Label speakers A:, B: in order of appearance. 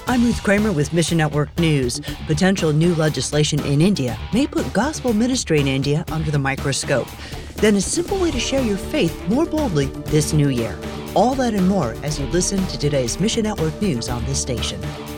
A: I'm Ruth Kramer with Mission Network News. Potential new legislation in India may put gospel ministry in India under the microscope. Then a simple way to share your faith more boldly this new year. All that and more as you listen to today's Mission Network News on this station.